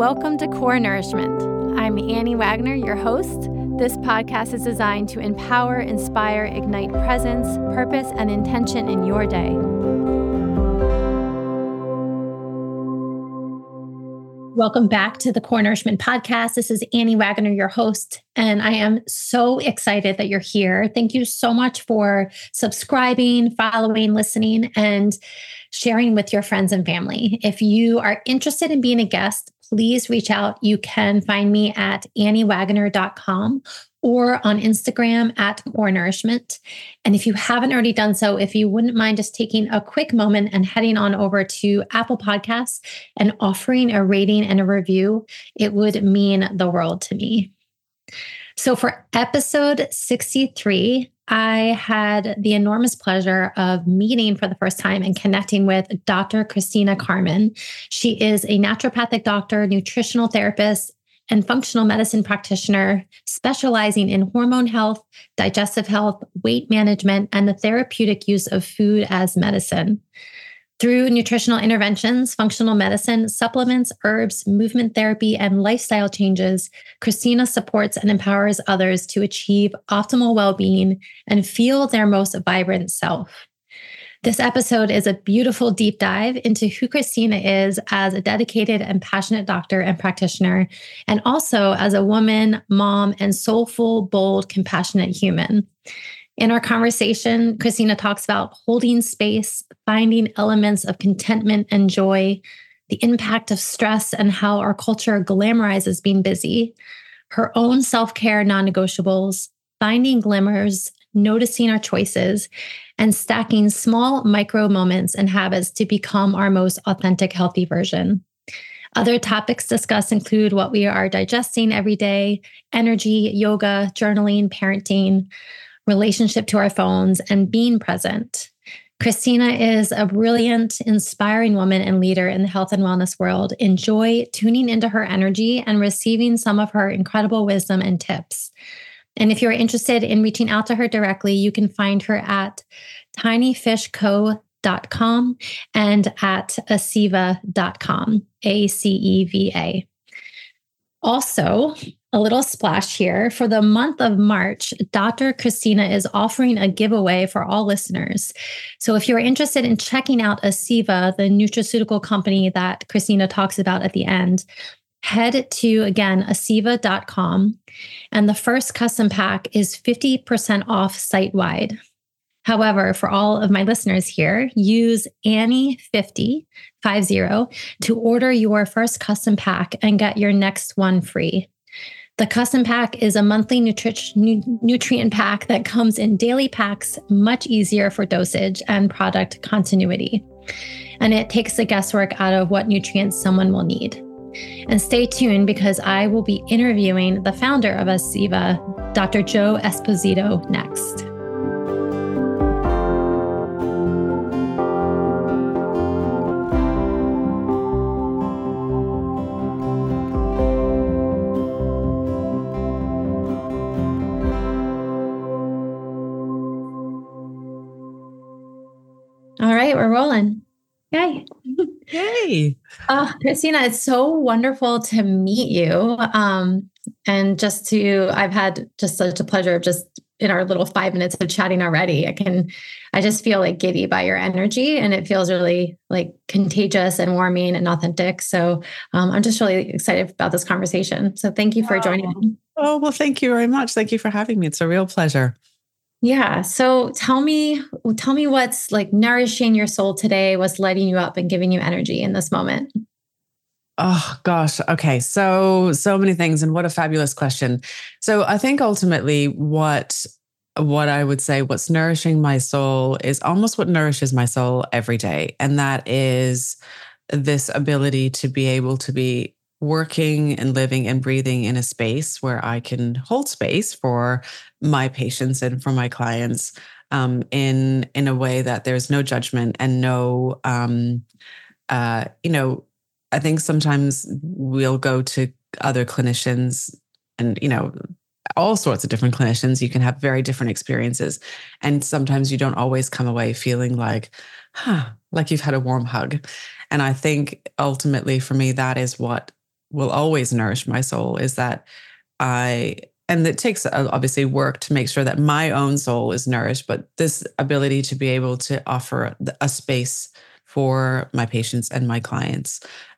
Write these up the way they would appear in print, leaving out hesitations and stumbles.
Welcome to Core Nourishment. I'm Annie Wagner, your host. This podcast is designed to empower, inspire, ignite presence, purpose, and intention in your day. Welcome back to the Core Nourishment Podcast. This is Annie Wagner, your host, and I am so excited that you're here. Thank you so much for subscribing, following, listening, and sharing with your friends and family. If you are interested in being a guest, please reach out. You can find me at anniewagner.com or on Instagram at Core Nourishment. And if you haven't already done so, if you wouldn't mind just taking a quick moment and heading on over to Apple Podcasts and offering a rating and a review, it would mean the world to me. So for episode 63, I had the enormous pleasure of meeting for the first time and connecting with Dr. Christina Carmen. She is a naturopathic doctor, nutritional therapist, and functional medicine practitioner specializing in hormone health, digestive health, weight management, and the therapeutic use of food as medicine. Through nutritional interventions, functional medicine, supplements, herbs, movement therapy, and lifestyle changes, Christina supports and empowers others to achieve optimal well-being and feel their most vibrant self. This episode is a beautiful deep dive into who Christina is as a dedicated and passionate doctor and practitioner, and also as a woman, mom, and soulful, bold, compassionate human. In our conversation, Christina talks about holding space, finding elements of contentment and joy, the impact of stress and how our culture glamorizes being busy, her own self-care non-negotiables, finding glimmers, noticing our choices, and stacking small micro moments and habits to become our most authentic, healthy version. Other topics discussed include what we are digesting every day, energy, yoga, journaling, parenting, relationship to our phones, and being present. Christina is a brilliant, inspiring woman and leader in the health and wellness world. Enjoy tuning into her energy and receiving some of her incredible wisdom and tips. And if you're interested in reaching out to her directly, you can find her at tinyfishco.com and at aceva.com, ACEVA. Also, a little splash here. For the month of March, Dr. Christina is offering a giveaway for all listeners. So if you're interested in checking out Aceva, the nutraceutical company that Christina talks about at the end, head to, again, aceva.com. And the first custom pack is 50% off site-wide. However, for all of my listeners here, use Annie50 to order your first custom pack and get your next one free. The custom pack is a monthly nutrient pack that comes in daily packs, much easier for dosage and product continuity. And it takes the guesswork out of what nutrients someone will need. And stay tuned because I will be interviewing the founder of Aceva, Dr. Joe Esposito, next. All right, we're rolling. Yay. Yay. Christina, it's so wonderful to meet you. And I've had just such a pleasure of just in our little 5 minutes of chatting already. I just feel like giddy by your energy, and it feels really like contagious and warming and authentic. So I'm just really excited about this conversation. So thank you for joining me. Oh, well, thank you very much. Thank you for having me. It's a real pleasure. Yeah. So tell me what's like nourishing your soul today, what's lighting you up and giving you energy in this moment. Oh gosh. Okay. So many things, and what a fabulous question. So I think ultimately what I would say, what's nourishing my soul is almost what nourishes my soul every day. And that is this ability to be able to be working and living and breathing in a space where I can hold space for my patients and for my clients in a way that there's no judgment and no, I think sometimes we'll go to other clinicians and, all sorts of different clinicians. You can have very different experiences. And sometimes you don't always come away feeling like you've had a warm hug. And I think ultimately for me, that is what will always nourish my soul is that and it takes obviously work to make sure that my own soul is nourished, but this ability to be able to offer a space for my patients and my clients,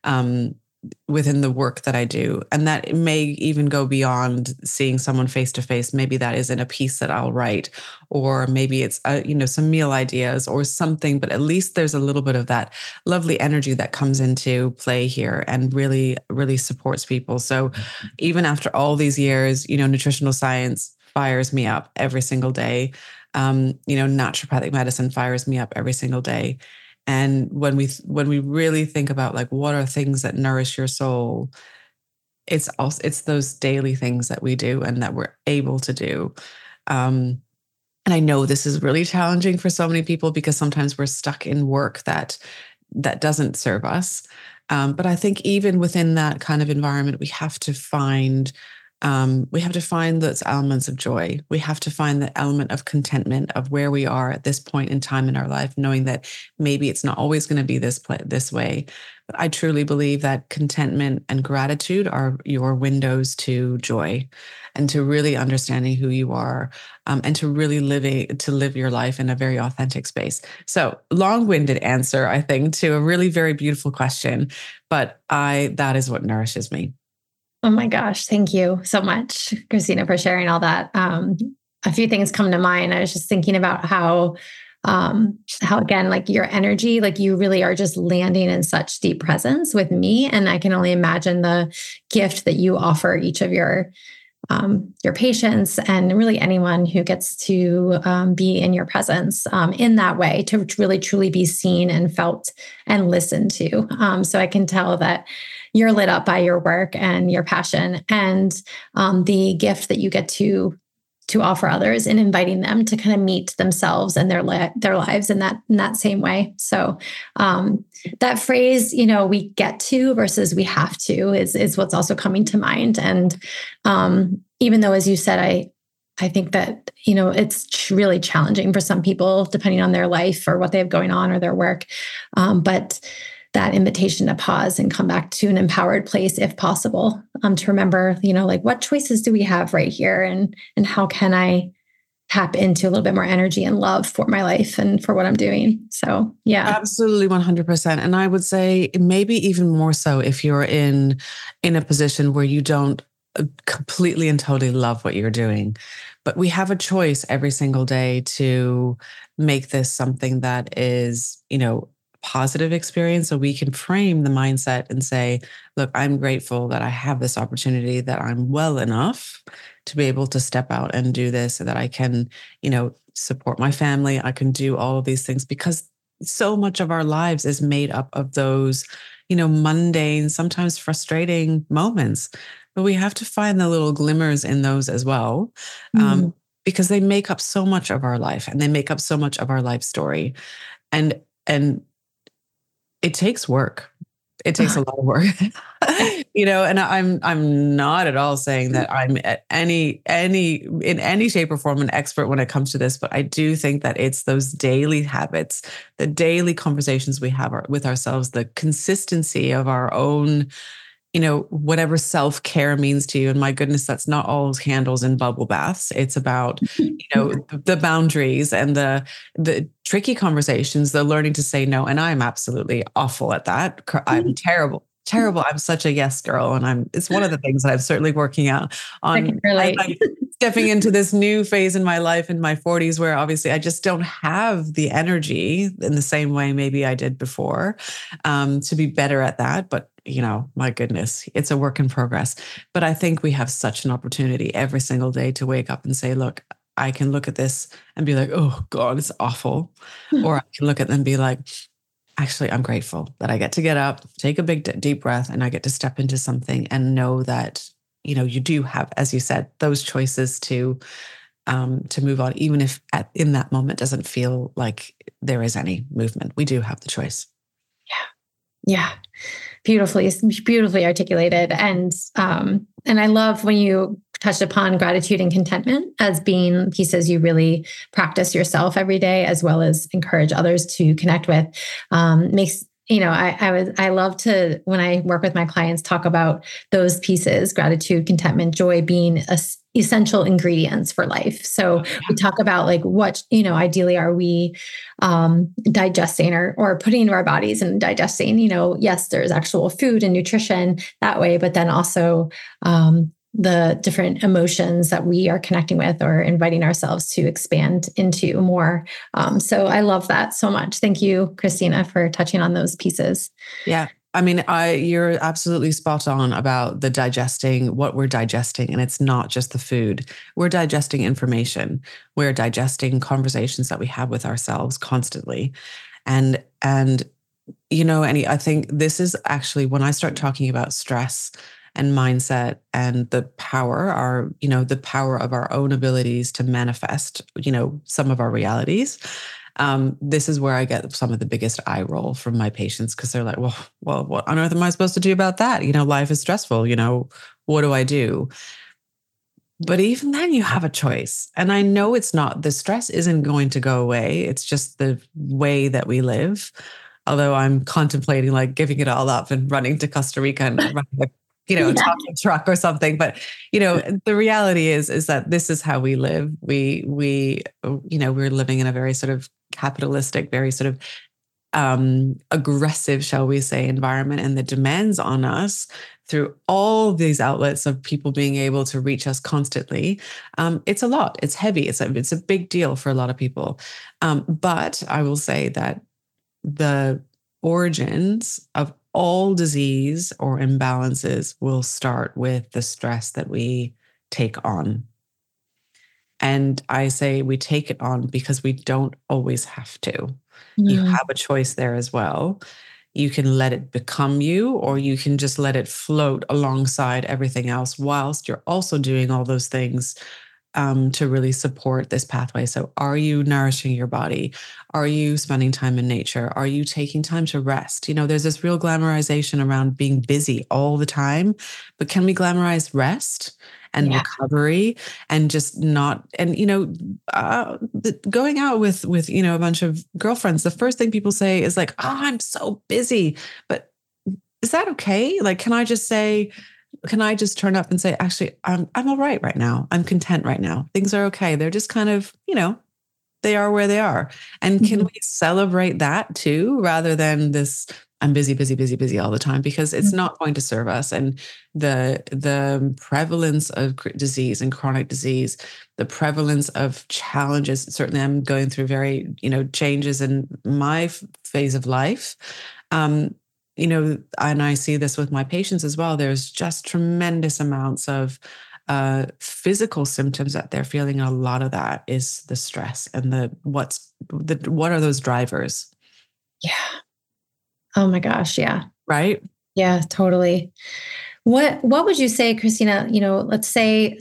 within the work that I do. And that may even go beyond seeing someone face to face. Maybe that is in a piece that I'll write, or maybe it's, some meal ideas or something, but at least there's a little bit of that lovely energy that comes into play here and really, really supports people. So even after all these years, nutritional science fires me up every single day. Naturopathic medicine fires me up every single day. And when we really think about like what are things that nourish your soul, it's those daily things that we do and that we're able to do. And I know this is really challenging for so many people because sometimes we're stuck in work that doesn't serve us. But I think even within that kind of environment, we have to find those elements of joy. We have to find the element of contentment of where we are at this point in time in our life, knowing that maybe it's not always going to be this way. But I truly believe that contentment and gratitude are your windows to joy and to really understanding who you are, and to really live your life in a very authentic space. So long-winded answer, I think, to a really very beautiful question, but that is what nourishes me. Oh my gosh. Thank you so much, Christina, for sharing all that. A few things come to mind. I was just thinking about how again, like your energy, like you really are just landing in such deep presence with me. And I can only imagine the gift that you offer each of your patients and really anyone who gets to be in your presence in that way, to really truly be seen and felt and listened to. So I can tell that you're lit up by your work and your passion and the gift that you get to offer others and inviting them to kind of meet themselves and their lives in that same way. So that phrase, we get to versus we have to is what's also coming to mind. And even though, as you said, I think that, it's really challenging for some people depending on their life or what they have going on or their work. But that invitation to pause and come back to an empowered place, if possible, to remember, like what choices do we have right here, and how can I tap into a little bit more energy and love for my life and for what I'm doing. So, yeah, absolutely 100%. And I would say maybe even more so if you're in a position where you don't completely and totally love what you're doing, but we have a choice every single day to make this something that is, positive experience. So we can frame the mindset and say, look, I'm grateful that I have this opportunity, that I'm well enough to be able to step out and do this, so that I can, support my family. I can do all of these things, because so much of our lives is made up of those, mundane, sometimes frustrating moments. But we have to find the little glimmers in those as well, because they make up so much of our life and they make up so much of our life story. And it takes work. It takes a lot of work, and I'm not at all saying that I'm at in any shape or form an expert when it comes to this, but I do think that it's those daily habits, the daily conversations we have with ourselves, the consistency of our own, whatever self-care means to you. And my goodness, that's not all candles and bubble baths. It's about, the boundaries and the tricky conversations, the learning to say no. And I'm absolutely awful at that. I'm terrible. I'm such a yes girl. And it's one of the things that I'm certainly working on. I'm stepping into this new phase in my life in my 40s, where obviously I just don't have the energy in the same way maybe I did before, to be better at that. But my goodness, it's a work in progress. But I think we have such an opportunity every single day to wake up and say, look, I can look at this and be like, oh God, it's awful. Or I can look at them and be like, actually, I'm grateful that I get to get up, take a big deep breath, and I get to step into something and know that, you do have, as you said, those choices to move on, even if in that moment doesn't feel like there is any movement. We do have the choice. Yeah. Beautifully articulated. And I love when you touched upon gratitude and contentment as being pieces you really practice yourself every day, as well as encourage others to connect with. Makes I love to, when I work with my clients, talk about those pieces, gratitude, contentment, joy being essential ingredients for life. So we talk about like what, ideally are we digesting or putting into our bodies and digesting, yes, there's actual food and nutrition that way, but then also the different emotions that we are connecting with or inviting ourselves to expand into more. So I love that so much. Thank you, Christina, for touching on those pieces. Yeah. I mean, you're absolutely spot on about the digesting, what we're digesting. And it's not just the food. We're digesting information. We're digesting conversations that we have with ourselves constantly. And I think this is actually when I start talking about stress and mindset and the power of our own abilities to manifest, some of our realities. This is where I get some of the biggest eye roll from my patients because they're like, well, what on earth am I supposed to do about that? Life is stressful. What do I do? But even then you have a choice. And I know the stress isn't going to go away. It's just the way that we live. Although I'm contemplating like giving it all up and running to Costa Rica and running talking truck or something. But, the reality is that this is how we live. We're living in a very sort of capitalistic, very sort of aggressive, shall we say, environment. And the demands on us through all these outlets of people being able to reach us constantly. It's a lot. It's heavy. It's a big deal for a lot of people. But I will say that the origins of all disease or imbalances will start with the stress that we take on. And I say we take it on because we don't always have to. You have a choice there as well. You can let it become you, or you can just let it float alongside everything else whilst you're also doing all those things to really support this pathway. So are you nourishing your body? Are you spending time in nature? Are you taking time to rest? There's this real glamorization around being busy all the time, but can we glamorize rest and recovery and just not, and, going out with, a bunch of girlfriends, the first thing people say is like, oh, I'm so busy, but is that okay? Like, can I just turn up and say, actually, I'm all right now. I'm content right now. Things are okay. They're just kind of, they are where they are. And can we celebrate that too, rather than this, I'm busy, busy, busy, busy all the time, because it's not going to serve us. And the prevalence of disease and chronic disease, the prevalence of challenges, certainly I'm going through very, changes in my phase of life. And I see this with my patients as well. There's just tremendous amounts of physical symptoms that they're feeling. A lot of that is the stress and what are those drivers? Yeah. Oh my gosh. Yeah. Right. Yeah, totally. What would you say, Christina? Let's say,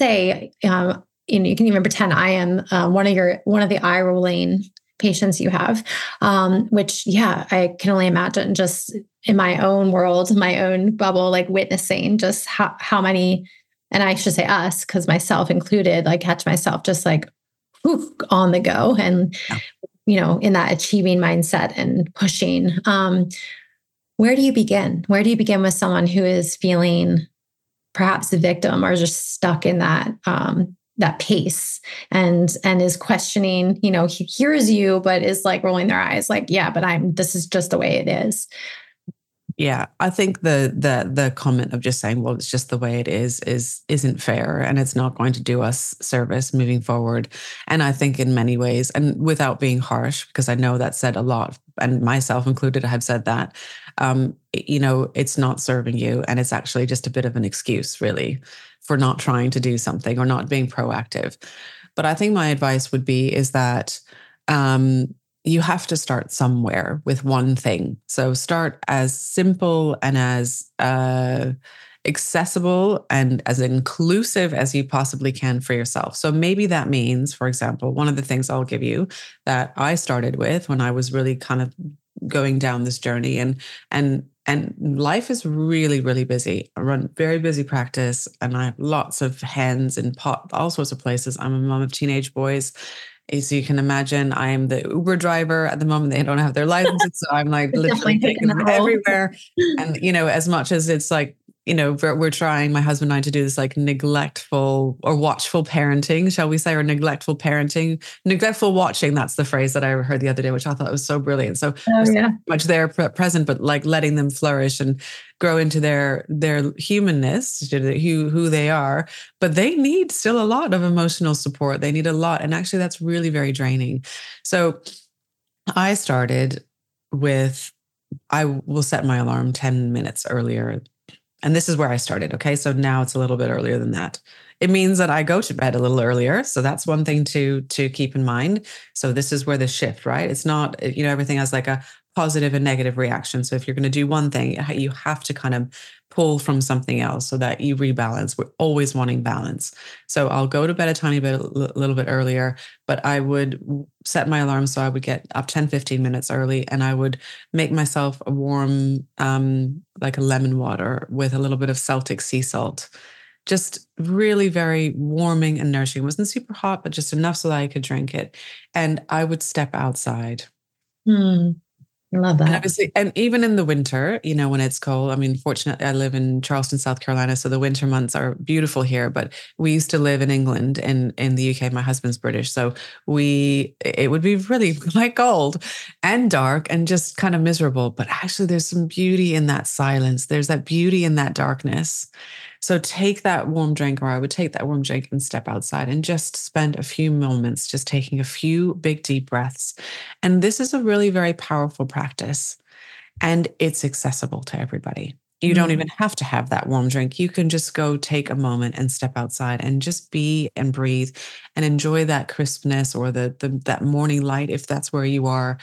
you can even pretend I am one of the eye rolling patients you have, which, I can only imagine just in my own world, my own bubble, like witnessing just how many, and I should say us, because myself included, like catch myself just like on the go and, in that achieving mindset and pushing. Where do you begin? Where do you begin with someone who is feeling perhaps a victim or just stuck in that pace and is questioning, he hears you, but is like rolling their eyes like, yeah, but this is just the way it is. Yeah, I think the comment of just saying, well, it's just the way it isn't fair, and it's not going to do us service moving forward. And I think in many ways, and without being harsh, because I know that said a lot, and myself included, I have said that, it's not serving you, and it's actually just a bit of an excuse, really, for not trying to do something or not being proactive. But I think my advice would be is that you have to start somewhere with one thing. So start as simple and as accessible and as inclusive as you possibly can for yourself. So maybe that means, for example, one of the things I'll give you that I started with when I was really kind of going down this journey, and life is really, really busy. I run very busy practice, and I have lots of hands in all sorts of places. I'm a mom of teenage boys. As you can imagine, I'm the Uber driver at the moment. They don't have their licenses. So I'm like literally taking them everywhere. And, as much as it's like, we're trying, my husband and I, to do this like neglectful or watchful parenting, shall we say, or neglectful parenting, neglectful watching. That's the phrase that I heard the other day, which I thought was so brilliant. So so much there present, but like letting them flourish and grow into their humanness, who they are. But they need still a lot of emotional support. They need a lot. And actually that's really very draining. So I started with, I will set my alarm 10 minutes earlier. And this is where I started. Okay. So now it's a little bit earlier than that. It means that I go to bed a little earlier. So that's one thing to keep in mind. So this is where the shift, right? It's not, everything has like a positive and negative reaction. So if you're going to do one thing, you have to kind of pull from something else so that you rebalance. We're always wanting balance. So I'll go to bed a tiny bit, a little bit earlier, but I would set my alarm so I would get up 10, 15 minutes early, and I would make myself a warm, like a lemon water with a little bit of Celtic sea salt. Just really very warming and nourishing. It wasn't super hot, but just enough so that I could drink it. And I would step outside. I love that. And obviously, and even in the winter, when it's cold, I mean, fortunately, I live in Charleston, South Carolina, so the winter months are beautiful here. But we used to live in England, in the UK. My husband's British, so it would be really quite cold and dark and just kind of miserable. But actually, there's some beauty in that silence. There's that beauty in that darkness. So take that warm drink, or I would take that warm drink and step outside and just spend a few moments just taking a few big, deep breaths. And this is a really very powerful practice, and it's accessible to everybody. You don't even have to have that warm drink. You can just go take a moment and step outside and just be and breathe and enjoy that crispness or that morning light, if that's where you are.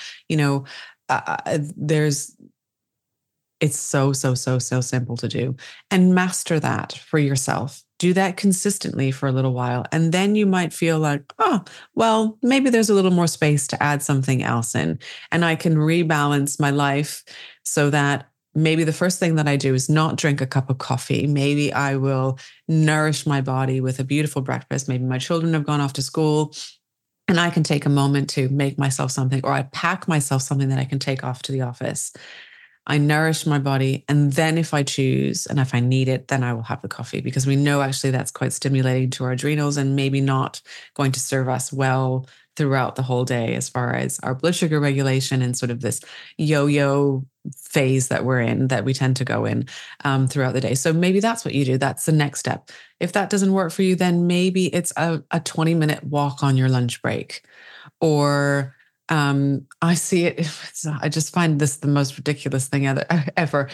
It's so simple to do, and master that for yourself. Do that consistently for a little while. And then you might feel like, oh, well, maybe there's a little more space to add something else in, and I can rebalance my life so that maybe the first thing that I do is not drink a cup of coffee. Maybe I will nourish my body with a beautiful breakfast. Maybe my children have gone off to school, and I can take a moment to make myself something, or I pack myself something that I can take off to the office. I nourish my body. And then if I choose and if I need it, then I will have the coffee, because we know actually that's quite stimulating to our adrenals and maybe not going to serve us well throughout the whole day as far as our blood sugar regulation and sort of this yo-yo phase that we're in, that we tend to go in throughout the day. So maybe that's what you do. That's the next step. If that doesn't work for you, then maybe it's a 20-minute walk on your lunch break, or I see it. I just find this the most ridiculous thing ever.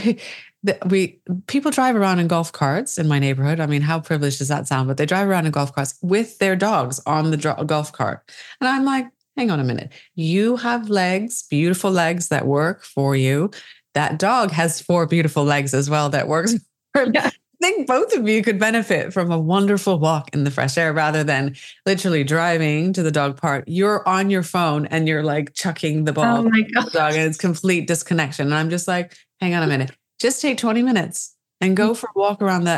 People drive around in golf carts in my neighborhood. I mean, how privileged does that sound? But they drive around in golf carts with their dogs on the golf cart. And I'm like, hang on a minute. You have legs, beautiful legs that work for you. That dog has 4 beautiful legs as well that works for him. Yeah. I think both of you could benefit from a wonderful walk in the fresh air rather than literally driving to the dog park. You're on your phone and you're like chucking the ball to the dog, and it's complete disconnection. And I'm just like, hang on a minute, just take 20 minutes and go for a walk around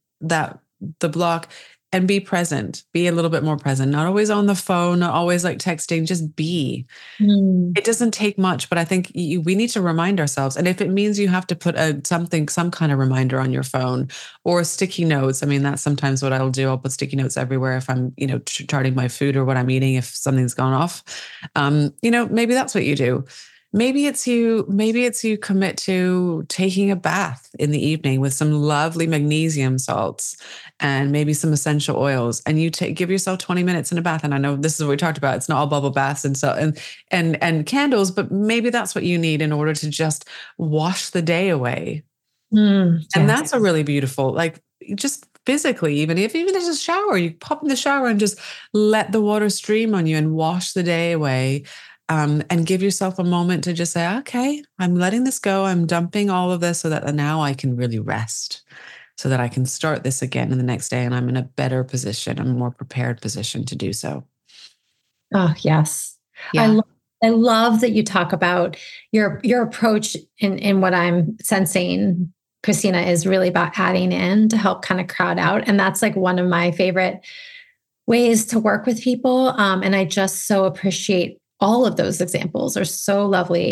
the block and be present, be a little bit more present, not always on the phone, not always like texting, just be. It doesn't take much, but I think we need to remind ourselves. And if it means you have to put some kind of reminder on your phone or sticky notes, I mean, that's sometimes what I'll do. I'll put sticky notes everywhere if I'm, charting my food or what I'm eating, if something's gone off. Maybe that's what you do. Maybe it's you commit to taking a bath in the evening with some lovely magnesium salts and maybe some essential oils, and you give yourself 20 minutes in a bath. And I know this is what we talked about. It's not all bubble baths and candles, but maybe that's what you need in order to just wash the day away. And that's a really beautiful, like, just physically, even if it's a shower, you pop in the shower and just let the water stream on you and wash the day away. And give yourself a moment to just say, okay, I'm letting this go. I'm dumping all of this so that now I can really rest, so that I can start this again in the next day. And I'm in a better position, a more prepared position to do so. Oh, yes. Yeah. I love that you talk about your approach in what I'm sensing, Christina, is really about adding in to help kind of crowd out. And that's like one of my favorite ways to work with people. And I just so appreciate all of those examples are so lovely.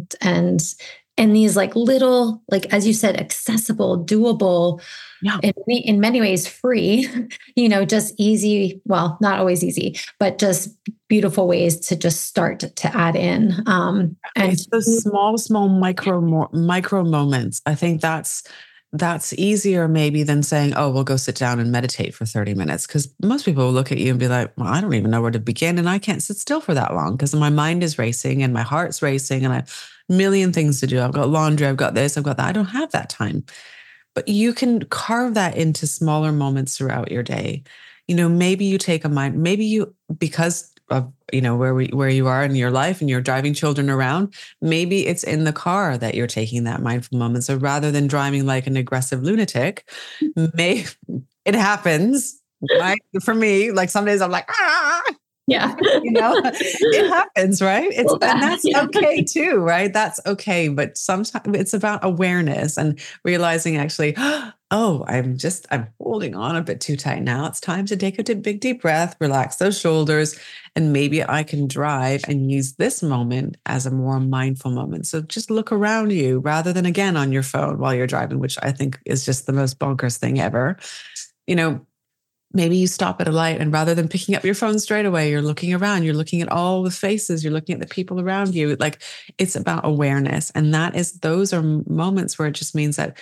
And these like little, like, as you said, accessible, doable, Yeah. in many ways free, just easy, well, not always easy, but just beautiful ways to just start to add in. And it's those small micro moments. I think that's easier maybe than saying, oh, we'll go sit down and meditate for 30 minutes. Because most people will look at you and be like, well, I don't even know where to begin. And I can't sit still for that long because my mind is racing and my heart's racing and I have a million things to do. I've got laundry, I've got this, I've got that. I don't have that time. But you can carve that into smaller moments throughout your day. Maybe you take maybe you, because of, where you are in your life and you're driving children around, maybe it's in the car that you're taking that mindful moment. So rather than driving like an aggressive lunatic, it happens, right? For me, like some days I'm like, yeah, it happens, right? And that's okay too, right? That's okay. But sometimes it's about awareness and realizing actually, oh, I'm holding on a bit too tight now. It's time to take a big, deep breath, relax those shoulders, and maybe I can drive and use this moment as a more mindful moment. So just look around you rather than again on your phone while you're driving, which I think is just the most bonkers thing ever. Maybe you stop at a light and rather than picking up your phone straight away, you're looking around, you're looking at all the faces, you're looking at the people around you. Like it's about awareness. And those are moments where it just means that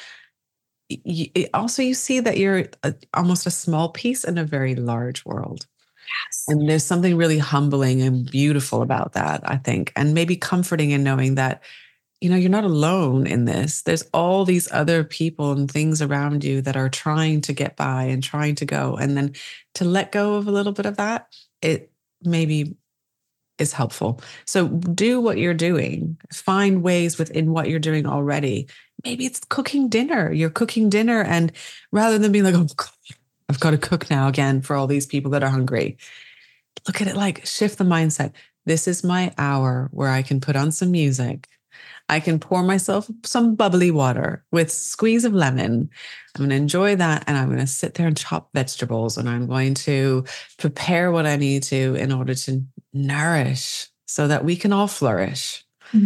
you see that you're almost a small piece in a very large world. Yes. And there's something really humbling and beautiful about that, I think, and maybe comforting in knowing that, you're not alone in this. There's all these other people and things around you that are trying to get by and trying to go. And then to let go of a little bit of that, it maybe is helpful. So do what you're doing. Find ways within what you're doing already. Maybe it's cooking dinner. You're cooking dinner. And rather than being like, oh, God, I've got to cook now again for all these people that are hungry, look at it like shift the mindset. This is my hour where I can put on some music. I can pour myself some bubbly water with squeeze of lemon. I'm going to enjoy that. And I'm going to sit there and chop vegetables. And I'm going to prepare what I need to in order to nourish so that we can all flourish.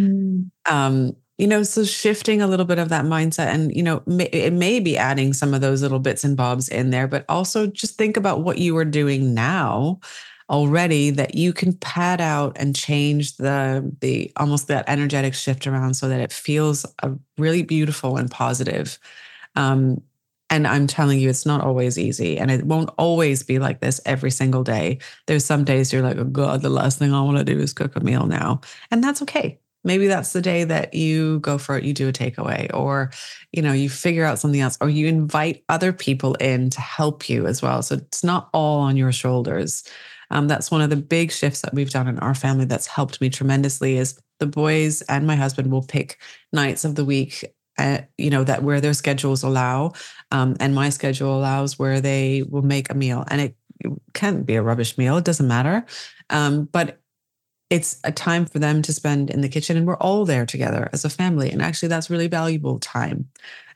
So shifting a little bit of that mindset and, it may be adding some of those little bits and bobs in there, but also just think about what you are doing now already that you can pad out and change the almost that energetic shift around so that it feels really beautiful and positive. And I'm telling you, it's not always easy and it won't always be like this every single day. There's some days you're like, oh God, the last thing I want to do is cook a meal now. And that's okay. Maybe that's the day that you go for it, you do a takeaway or, you figure out something else or you invite other people in to help you as well. So it's not all on your shoulders. That's one of the big shifts that we've done in our family that's helped me tremendously is the boys and my husband will pick nights of the week, that where their schedules allow. And my schedule allows where they will make a meal and it can be a rubbish meal. It doesn't matter. But it's a time for them to spend in the kitchen and we're all there together as a family. And actually that's really valuable time.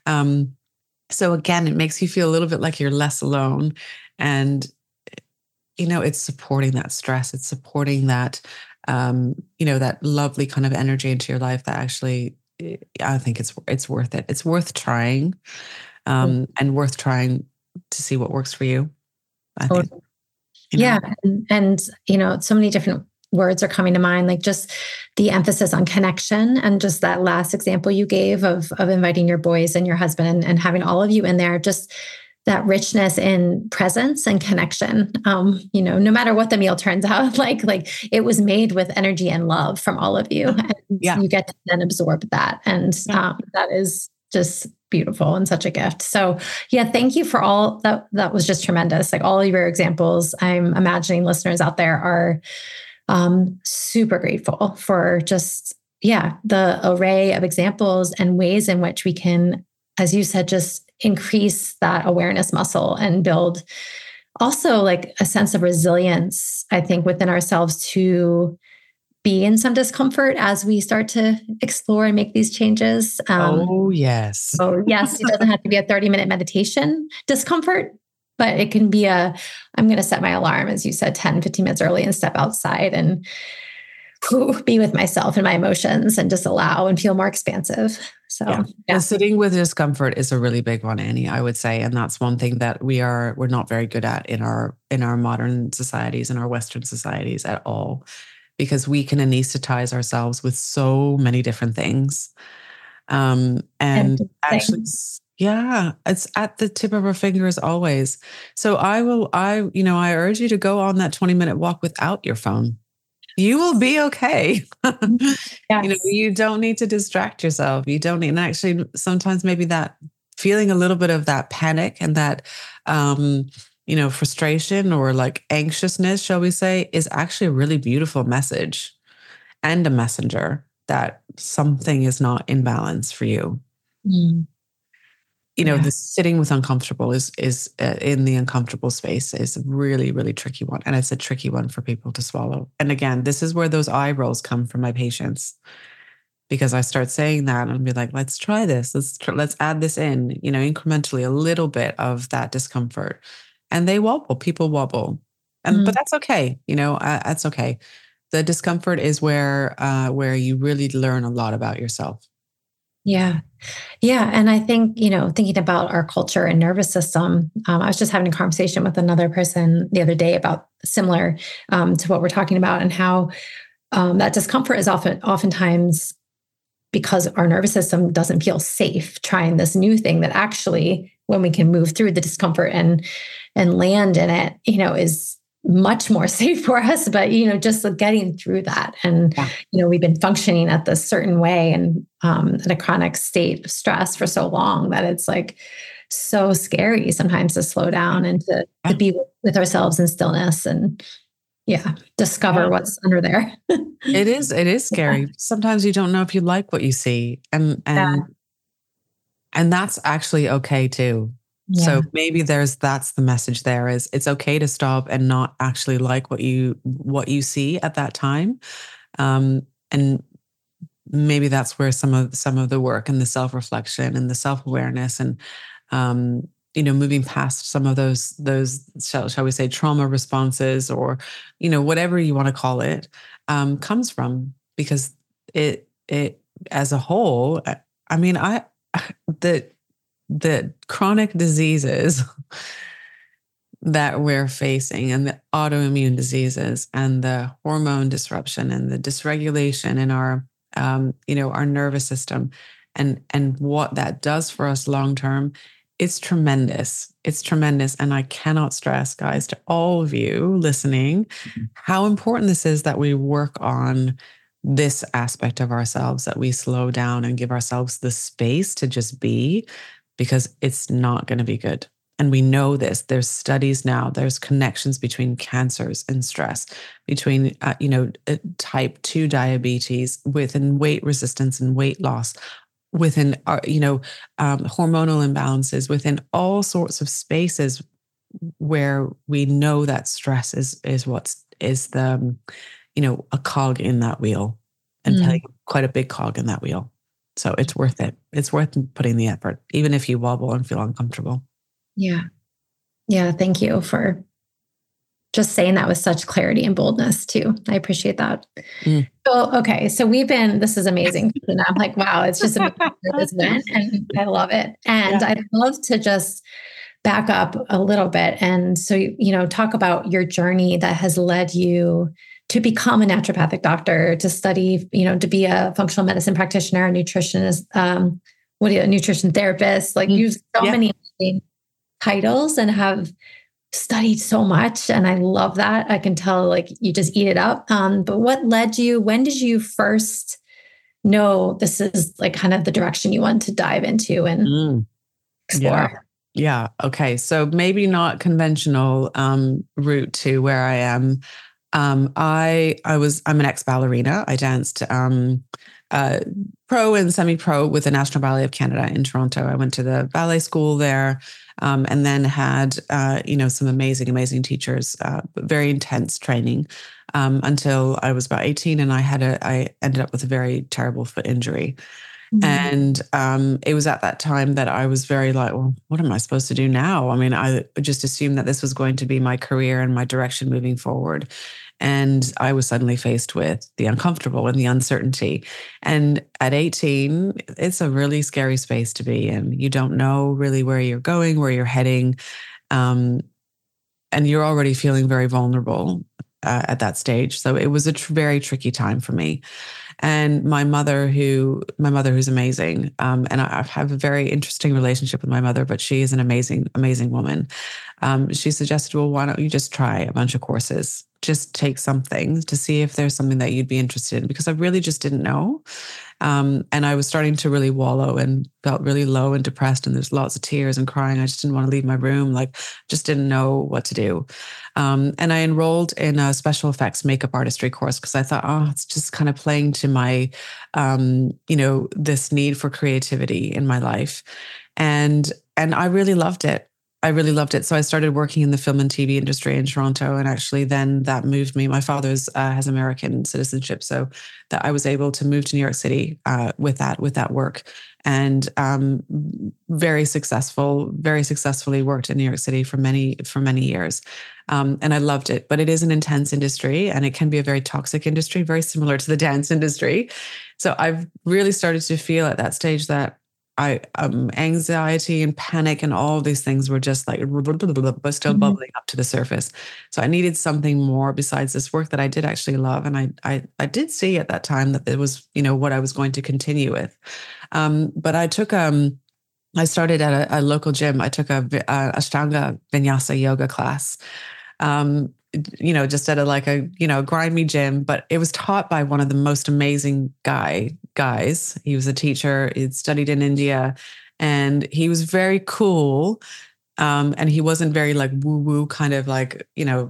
So again, it makes you feel a little bit like you're less alone and it's supporting that stress. It's supporting that, that lovely kind of energy into your life that actually, I think it's worth it. It's worth trying, and worth trying to see what works for you. I think. Yeah. And, so many different words are coming to mind, like just the emphasis on connection and just that last example you gave of inviting your boys and your husband and having all of you in there, just that richness in presence and connection. No matter what the meal turns out like it was made with energy and love from all of you. And you get to then absorb that. And that is just beautiful and such a gift. So thank you for all that. That was just tremendous. Like all of your examples, I'm imagining listeners out there are super grateful for just, the array of examples and ways in which we can, as you said, just increase that awareness muscle and build also like a sense of resilience, I think, within ourselves to be in some discomfort as we start to explore and make these changes. Oh, yes. It doesn't have to be a 30-minute meditation discomfort. but it can be I'm going to set my alarm, as you said, 10, 15 minutes early and step outside and be with myself and my emotions and just allow and feel more expansive. So yeah. And sitting with discomfort is a really big one, Annie, I would say. And that's one thing that we're not very good at in our modern societies, in our Western societies at all, because we can anesthetize ourselves with so many different things. And actually, yeah, it's at the tip of our fingers always. So I urge you to go on that 20-minute walk without your phone. You will be okay. Yes. You don't need to distract yourself. You don't need, and actually sometimes maybe that feeling a little bit of that panic and that, frustration or like anxiousness, shall we say, is actually a really beautiful message and a messenger that something is not in balance for you. Mm. The sitting with uncomfortable is in the uncomfortable space is a really, really tricky one. And it's a tricky one for people to swallow. And again, this is where those eye rolls come from my patients, because I start saying that and be like, let's try this. Let's add this in, incrementally, a little bit of that discomfort. And they wobble, people wobble. But that's okay. That's okay. The discomfort is where you really learn a lot about yourself. Yeah. Yeah. And I think, thinking about our culture and nervous system, I was just having a conversation with another person the other day about similar to what we're talking about, and how that discomfort is oftentimes because our nervous system doesn't feel safe trying this new thing that actually, when we can move through the discomfort and land in it, is much more safe for us. But, just getting through that. And, we've been functioning at this certain way and in a chronic state of stress for so long that it's like so scary sometimes to slow down and to be with ourselves in stillness and discover what's under there. It is scary. Sometimes you don't know if you like what you see. And that's actually okay too. Yeah. So maybe that's the message there, is it's okay to stop and not actually like what you see at that time. And maybe that's where some of the work and the self-reflection and the self-awareness and, moving past some of those shall we say trauma responses, or, whatever you want to call it, comes from, because it as a whole, I mean, the chronic diseases that we're facing, and the autoimmune diseases, and the hormone disruption, and the dysregulation in our, our nervous system, and what that does for us long term, it's tremendous. It's tremendous. And I cannot stress, guys, to all of you listening, how important this is that we work on this aspect of ourselves, that we slow down and give ourselves the space to just be, because it's not going to be good. And we know this. There's studies now, there's connections between cancers and stress, between, type 2 diabetes, within weight resistance and weight loss, within, hormonal imbalances, within all sorts of spaces where we know that stress is the, a cog in that wheel, and quite a big cog in that wheel. So it's worth it. It's worth putting the effort, even if you wobble and feel uncomfortable. Yeah. Yeah. Thank you for just saying that with such clarity and boldness too. I appreciate that. So, okay. So this is amazing. And I'm like, wow, it's just amazing where this went, and I love it. And I'd love to just back up a little bit. And so, talk about your journey that has led you to become a naturopathic doctor, to study, to be a functional medicine practitioner, a nutritionist, a nutrition therapist, like use so many titles and have studied so much. And I love that. I can tell, like, you just eat it up. But what led you, when did you first know this is like kind of the direction you want to dive into and explore? Yeah. Okay. So maybe not conventional route to where I am. I'm an ex-ballerina. I danced pro and semi-pro with the National Ballet of Canada in Toronto. I went to the ballet school there, and then had some amazing teachers, very intense training, until I was about 18, and I ended up with a very terrible foot injury. Mhm. And it was at that time that I was very like, well, what am I supposed to do now? I mean, I just assumed that this was going to be my career and my direction moving forward. And I was suddenly faced with the uncomfortable and the uncertainty. And at 18, it's a really scary space to be in. You don't know really where you're going, where you're heading. Um, and you're already feeling very vulnerable at that stage. So it was a very tricky time for me. And my mother who's amazing, and I have a very interesting relationship with my mother, but she is an amazing, amazing woman. She suggested, well, why don't you just try a bunch of courses? Just take something to see if there's something that you'd be interested in, because I really just didn't know. And I was starting to really wallow and felt really low and depressed. And there's lots of tears and crying. I just didn't want to leave my room. Like, just didn't know what to do. And I enrolled in a special effects makeup artistry course because I thought, oh, it's just kind of playing to my, this need for creativity in my life. And I really loved it. I really loved it. So I started working in the film and TV industry in Toronto, and actually then that moved me. My father's has American citizenship, so that I was able to move to New York City with that work, and very successfully worked in New York City for many years, and I loved it. But it is an intense industry, and it can be a very toxic industry, very similar to the dance industry. So I've really started to feel at that stage that anxiety and panic and all of these things were just like but still Mhm. bubbling up to the surface. So I needed something more besides this work that I did actually love, and I did see at that time that it was what I was going to continue with. But I started at a local gym. I took a Ashtanga Vinyasa yoga class. Um, just at a grimy gym, but it was taught by one of the most amazing guys. He was a teacher. He'd studied in India, and he was very cool. And he wasn't very like woo woo kind of like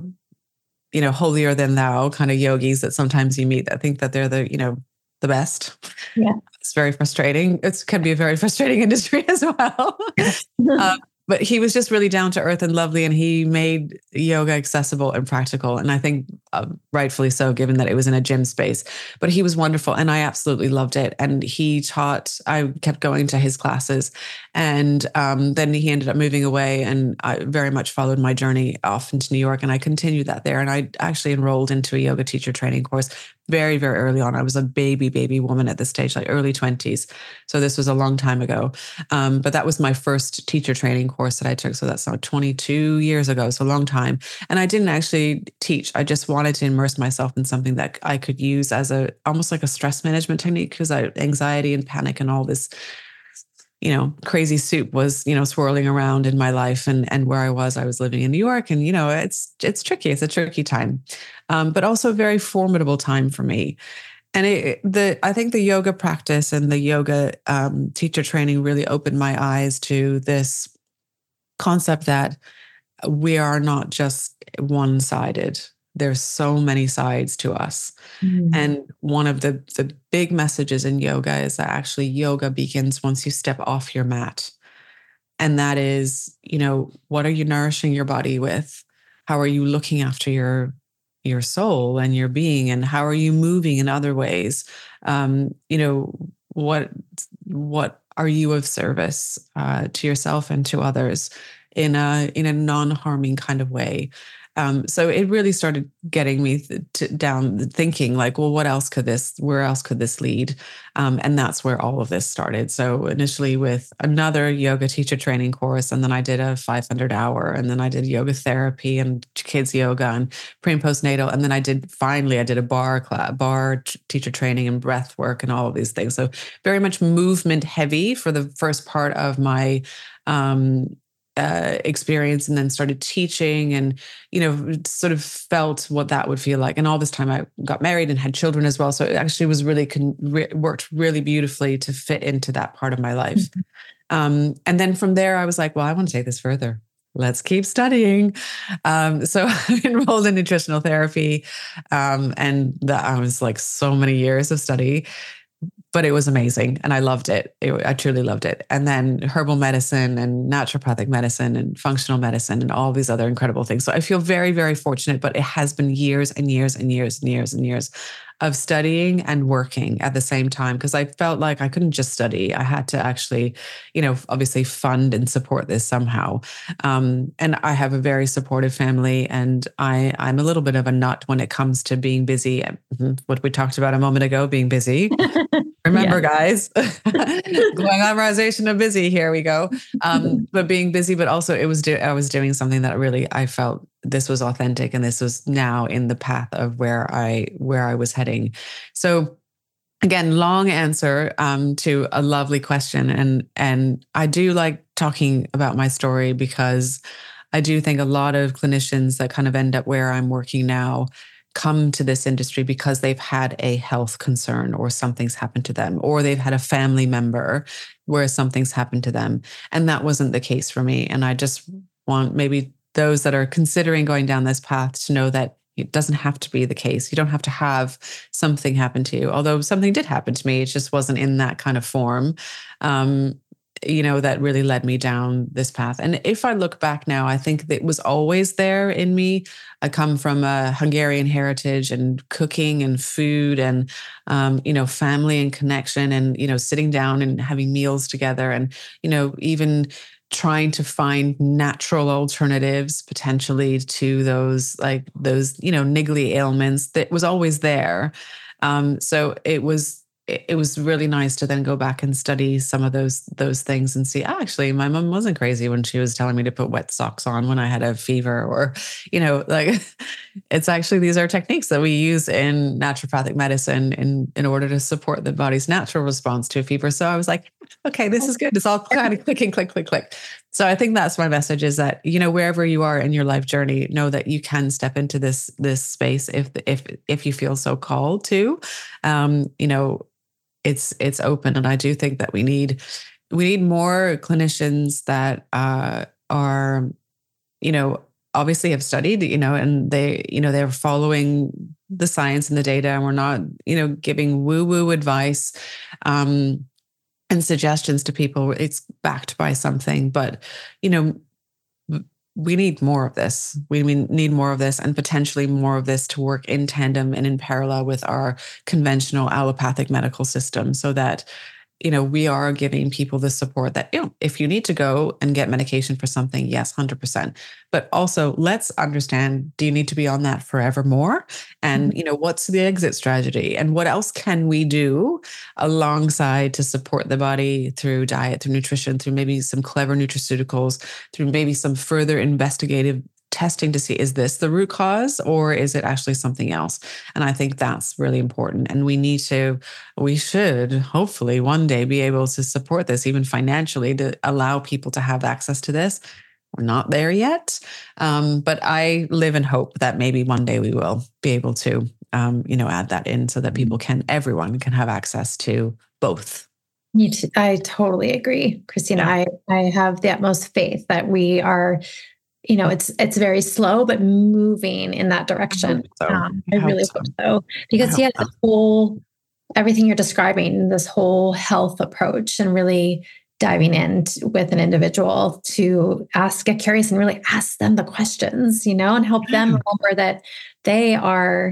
holier than thou kind of yogis that sometimes you meet that think that they're the best. Yeah. It's very frustrating. It can be a very frustrating industry as well. But he was just really down to earth and lovely, and he made yoga accessible and practical. And I think rightfully so, given that it was in a gym space. But he was wonderful, and I absolutely loved it. And I kept going to his classes. And then he ended up moving away, and I very much followed my journey off into New York, and I continued that there. And I actually enrolled into a yoga teacher training course very, very early on. I was a baby woman at this stage, like early 20s. So this was a long time ago. But that was my first teacher training course that I took. So that's now 22 years ago. So a long time. And I didn't actually teach. I just wanted to immerse myself in something that I could use as almost like a stress management technique, because anxiety and panic and all this crazy soup was, swirling around in my life, and where I was living in New York, and, it's tricky. It's a tricky time, but also a very formidable time for me. And I think the yoga practice and the yoga teacher training really opened my eyes to this concept that we are not just one-sided. There's so many sides to us. Mhm. And one of the big messages in yoga is that actually yoga begins once you step off your mat. And that is, what are you nourishing your body with? How are you looking after your soul and your being? And how are you moving in other ways? What are you of service to yourself and to others in a non-harming kind of way? So it really started getting me down thinking like, well, where else could this lead? And that's where all of this started. So initially with another yoga teacher training course, and then I did a 500 hour, and then I did yoga therapy and kids yoga and pre and postnatal. And then I did a bar teacher training and breath work and all of these things. So very much movement heavy for the first part of my, experience, and then started teaching, and sort of felt what that would feel like. And all this time I got married and had children as well, so it actually was really worked really beautifully to fit into that part of my life. And then from there I was like, well, I want to take this further. Let's keep studying. So I enrolled in nutritional therapy, and that was like so many years of study. But it was amazing, and I loved it. I truly loved it. And then herbal medicine and naturopathic medicine and functional medicine and all these other incredible things. So I feel very, very fortunate, but it has been years and years and years and years and years of studying and working at the same time, because I felt like I couldn't just study. I had to actually, obviously fund and support this somehow. And I have a very supportive family, and I'm a little bit of a nut when it comes to being busy. What we talked about a moment ago, being busy. Remember, guys, glamorization of busy. Here we go. But being busy, but also I was doing something that really I felt this was authentic, and this was now in the path of where I was heading. So again, long answer to a lovely question, and I do like talking about my story because I do think a lot of clinicians that kind of end up where I'm working now come to this industry because they've had a health concern or something's happened to them, or they've had a family member where something's happened to them. And that wasn't the case for me. And I just want maybe those that are considering going down this path to know that it doesn't have to be the case. You don't have to have something happen to you. Although something did happen to me, it just wasn't in that kind of form. That really led me down this path. And if I look back now, I think that it was always there in me. I come from a Hungarian heritage, and cooking and food and, family and connection, and, sitting down and having meals together, and, even trying to find natural alternatives potentially to those niggly ailments that was always there. So it was really nice to then go back and study some of those things and see, actually, my mom wasn't crazy when she was telling me to put wet socks on when I had a fever, or, it's actually, these are techniques that we use in naturopathic medicine in order to support the body's natural response to a fever. So I was like, okay, this is good. It's all kind of clicking, click, click, click. So I think that's my message, is that, wherever you are in your life journey, know that you can step into this space if you feel so called to. It's open. And I do think that we need more clinicians that are, obviously have studied, and they're following the science and the data, and we're not, giving woo-woo advice and suggestions to people. It's backed by something, but, we need more of this. We need more of this, and potentially more of this to work in tandem and in parallel with our conventional allopathic medical system, so that, we are giving people the support that, if you need to go and get medication for something, yes, 100%. But also, let's understand, do you need to be on that forevermore? And, what's the exit strategy? And what else can we do alongside to support the body through diet, through nutrition, through maybe some clever nutraceuticals, through maybe some further investigative testing to see, is this the root cause, or is it actually something else? And I think that's really important. And we should hopefully one day be able to support this even financially, to allow people to have access to this. We're not there yet. But I live in hope that maybe one day we will be able to, add that in, so that everyone can have access to both. I totally agree, Christina. I have the utmost faith that we are, it's very slow, but moving in that direction. I really hope so. Because everything you're describing, this whole health approach, and really diving in with an individual to get curious and really ask them the questions, and help them remember that they are,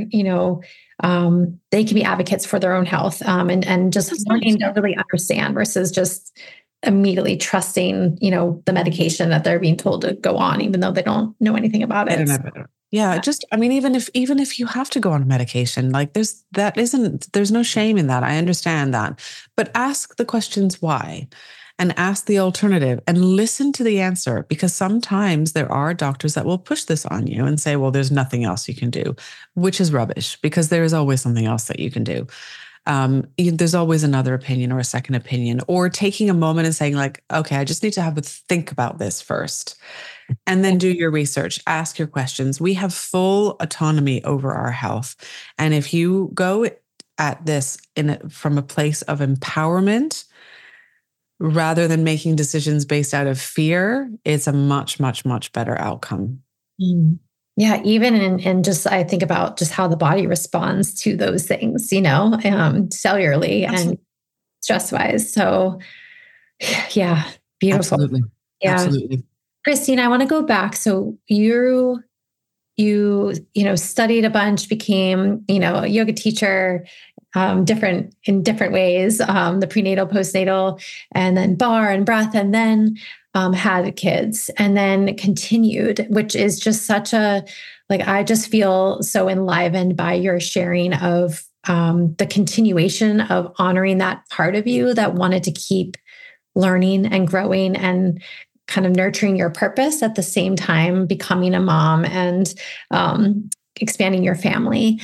they can be advocates for their own health, and just learning to really understand versus just immediately trusting, the medication that they're being told to go on, even though they don't know anything about it. Yeah. Even if you have to go on medication, like there's no shame in that. I understand that, but ask the questions why, and ask the alternative, and listen to the answer, because sometimes there are doctors that will push this on you and say, well, there's nothing else you can do, which is rubbish, because there is always something else that you can do. There's always another opinion or a second opinion, or taking a moment and saying, like, okay, I just need to have a think about this first, and then do your research, ask your questions. We have full autonomy over our health. And if you go at this from a place of empowerment, rather than making decisions based out of fear, it's a much, much, much better outcome. Yeah, even in just, I think about just how the body responds to those things, cellularly and stress-wise. So yeah, beautiful. Absolutely. Yeah. Absolutely. Christine, I want to go back. So you studied a bunch, became, a yoga teacher, in different ways, the prenatal, postnatal, and then bar and breath, and then had kids, and then continued, which is just I just feel so enlivened by your sharing of the continuation of honoring that part of you that wanted to keep learning and growing and kind of nurturing your purpose at the same time, becoming a mom and expanding your family.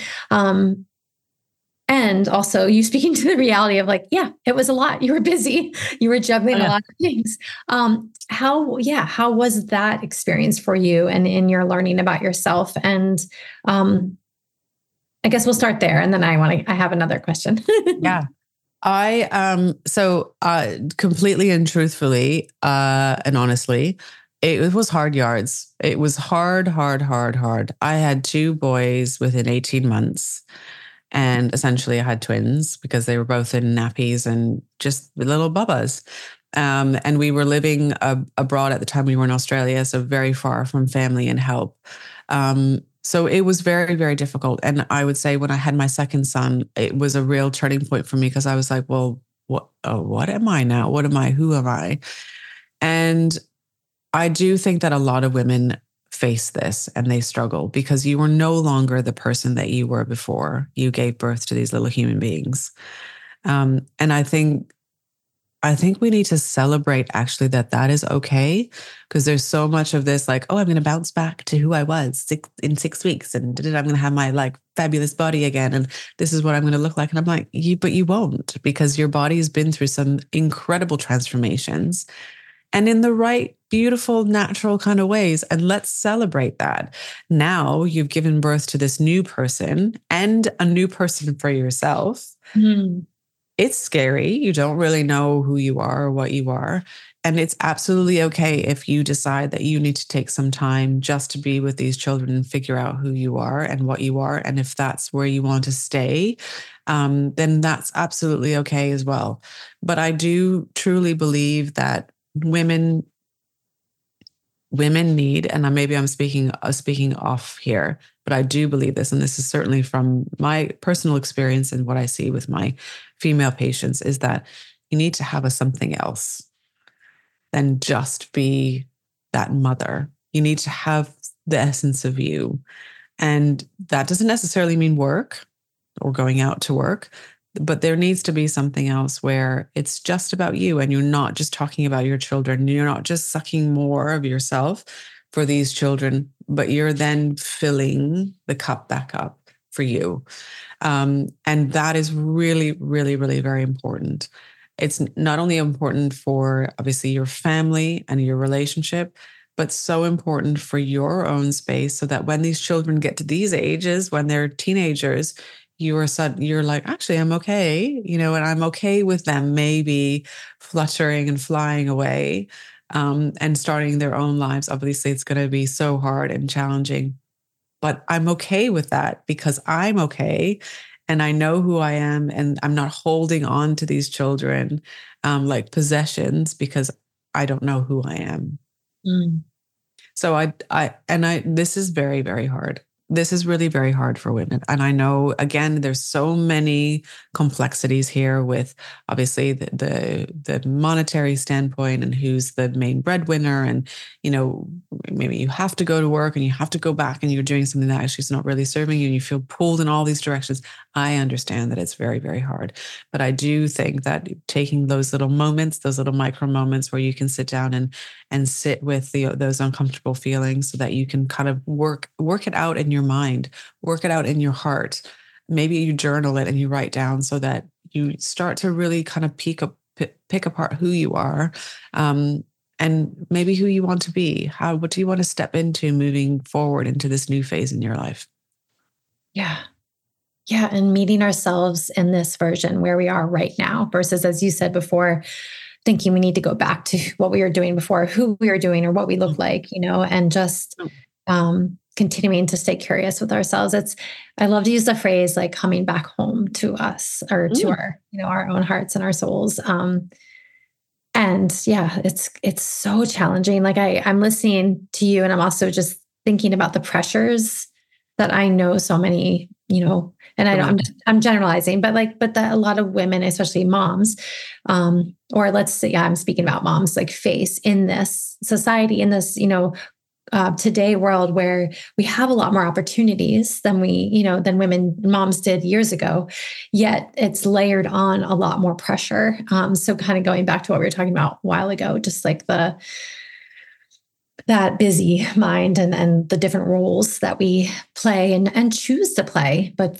And also you speaking to the reality of it was a lot. You were busy. You were juggling a lot of things. How was that experience for you and in your learning about yourself? And I guess we'll start there. And then I have another question. Yeah. Completely and truthfully, and honestly, it was hard yards. It was hard. I had 2 boys within 18 months. And essentially I had twins because they were both in nappies and just little bubbas. And we were living abroad at the time. We were in Australia, so very far from family and help. So it was very, very difficult. And I would say when I had my second son, it was a real turning point for me because I was like, well, what am I now? What am I? Who am I? And I do think that a lot of women face this and they struggle because you were no longer the person that you were before you gave birth to these little human beings. And I think we need to celebrate actually that is okay, because there's so much of this I'm going to bounce back to who I was in 6 weeks and I'm going to have my fabulous body again. And this is what I'm going to look like. And I'm like, but you won't, because your body's been through some incredible transformations and in the right, beautiful, natural kind of ways. And let's celebrate that. Now you've given birth to this new person and a new person for yourself. Mm. It's scary. You don't really know who you are or what you are. And it's absolutely okay if you decide that you need to take some time just to be with these children and figure out who you are and what you are. And if that's where you want to stay, then that's absolutely okay as well. But I do truly believe that women need, and maybe I'm speaking off here, but I do believe this, and this is certainly from my personal experience and what I see with my female patients, is that you need to have something else than just be that mother. You need to have the essence of you. And that doesn't necessarily mean work or going out to work, but there needs to be something else where it's just about you and you're not just talking about your children. You're not just sucking more of yourself for these children, but you're then filling the cup back up for you. And that is really, really, really very important. It's not only important for obviously your family and your relationship, but so important for your own space so that when these children get to these ages, when they're teenagers, you're like, actually, I'm okay, and I'm okay with them maybe fluttering and flying away and starting their own lives. Obviously, it's going to be so hard and challenging, but I'm okay with that because I'm okay. And I know who I am, and I'm not holding on to these children like possessions because I don't know who I am. Mm. So this is very, very hard. This is really very hard for women. And I know, again, there's so many complexities here with obviously the monetary standpoint and who's the main breadwinner. And, maybe you have to go to work and you have to go back and you're doing something that actually is not really serving you and you feel pulled in all these directions. I understand that it's very, very hard. But I do think that taking those little moments, those little micro moments where you can sit down and sit with those uncomfortable feelings so that you can kind of work it out in your mind, work it out in your heart. Maybe you journal it and you write down so that you start to really kind of pick apart who you are, and maybe who you want to be. What do you want to step into moving forward into this new phase in your life? Yeah. Yeah. And meeting ourselves in this version where we are right now versus, as you said before, thinking we need to go back to what we were doing before, who we were doing or what we look like, and just continuing to stay curious with ourselves. I love to use the phrase like coming back home to us or to our, our own hearts and our souls. And yeah, it's so challenging. Like I'm listening to you and I'm also just thinking about the pressures that I know so many, and I'm generalizing, but that a lot of women, especially moms, or let's say, I'm speaking about moms, like face in this society, in this, today world where we have a lot more opportunities than than women moms did years ago, yet it's layered on a lot more pressure. So kind of going back to what we were talking about a while ago, just like that busy mind and the different roles that we play and choose to play, but